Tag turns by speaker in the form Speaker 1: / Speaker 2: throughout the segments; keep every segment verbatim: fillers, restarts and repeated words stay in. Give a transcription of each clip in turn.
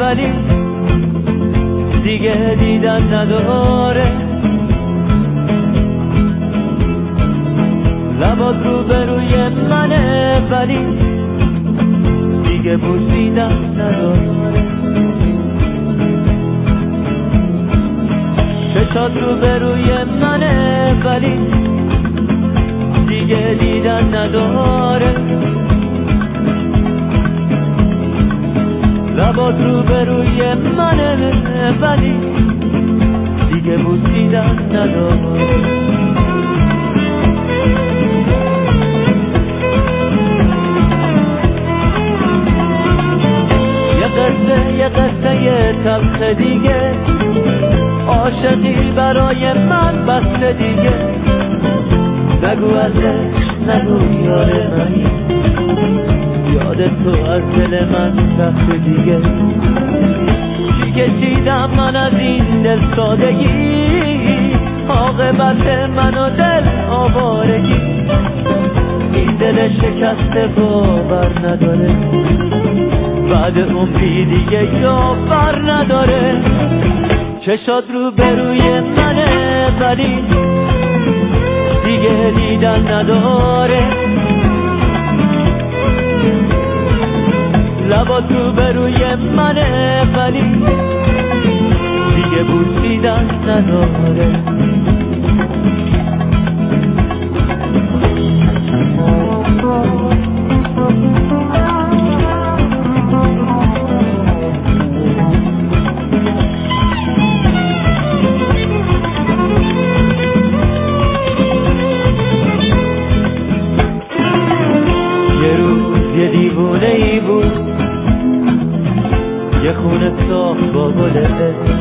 Speaker 1: ولی دیگه دیدن نداره. لبات رو به روی منه ولی دیگه بوسیدن نداره. چشات رو به روی منه ولی دیگه دیدن نداره. لبات رو به روی منه ولی دیگه بوسیدن نداره. یه قصه یه قصه یه تلخ دیگه، عاشقی برای من بس دیگه. نگو ازش نگو یاد منی، یاد تو از دل من رفت دیگه. چی کشیدم من از این دل سادگی، عاقبت من و دل آوارگی. این دل شکسته باور نداره، بعد عمری دیگه یاور نداره. چشات رو به روی منه ولی دیگه دیدن نداره. لبات رو به روی منه ولی دیگه بوسیدن نداره. یه دیوونه ای بود، یه خونه ساخت با گل عشق،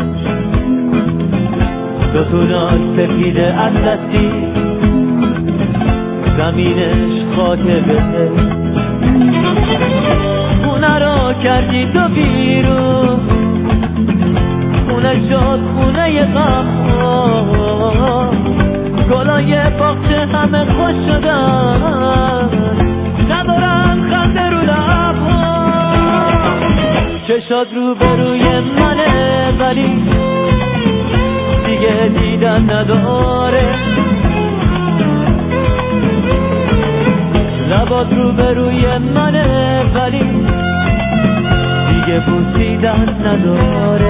Speaker 1: ستوناش سفید اطلسی، زمینش خاک بهشت. خونه رو کردی تو بیرون، خونه شد خونه غم. گلای باغچه همه خوش شدن، ندارن خنده رو لبها. چشات رو به روی منه ولی دیگه دیدن نداره. لبات رو به روی منه ولی دیگه بوسیدن نداره.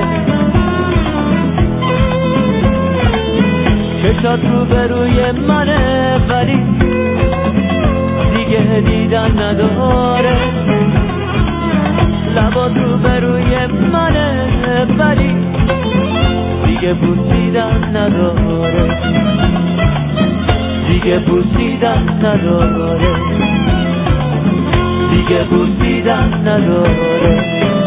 Speaker 1: چشات رو به روی منه ولی دیگه دیدن نداره. لبات رو به روی منه ولی دیگه بوسیدن نداره. دیگه بوسیدن نداره. دیگه بوسیدن نداره.